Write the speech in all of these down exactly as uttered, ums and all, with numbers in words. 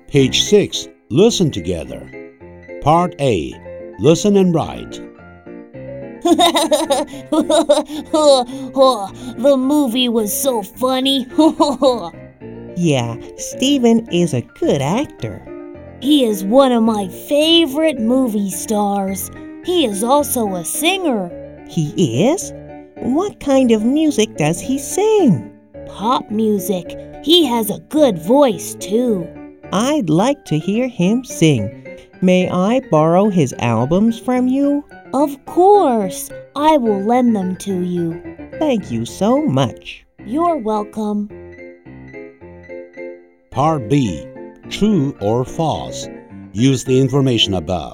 Page six. Listen together. Part A. Listen and write. The movie was so funny. Yeah, Steven is a good actor. He is one of my favorite movie stars. He is also a singer. He is? What kind of music does he sing? Pop music. He has a good voice, too. I'd like to hear him sing. May I borrow his albums from you? Of course. I will lend them to you. Thank you so much. You're welcome. Part B. True or false. Use the information above.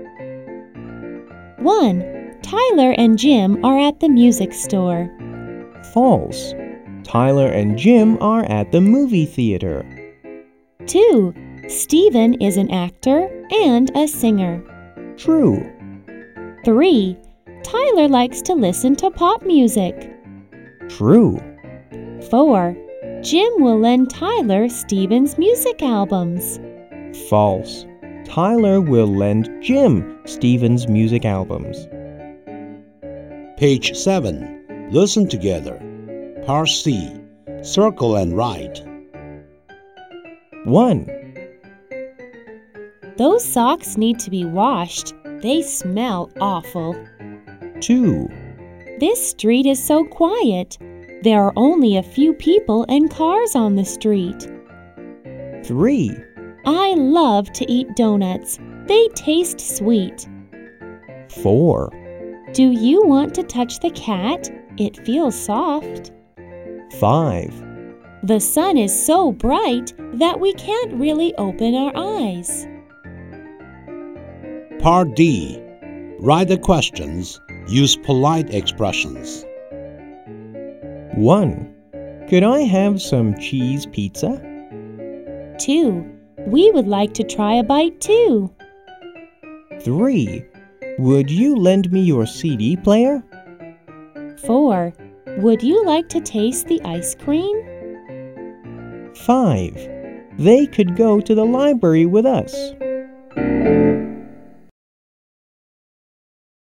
one. Tyler and Jim are at the music store. False. Tyler and Jim are at the movie theater. two. Steven is an actor and a singer. True. three. Tyler likes to listen to pop music. True. four. Jim will lend Tyler Steven's music albums. False. Tyler will lend Jim Steven's music albums. Page seven. Listen together. Part C. Circle and write. one. Those socks need to be washed. They smell awful. two. This street is so quiet. There are only a few people and cars on the street. three. I love to eat donuts. They taste sweet. four. Do you want to touch the cat? It feels soft. five. The sun is so bright that we can't really open our eyes. Part D. Write the questions. Use polite expressions. one. Could I have some cheese pizza? two. We would like to try a bite too. three. Would you lend me your C D player? four. Would you like to taste the ice cream? five. They could go to the library with us.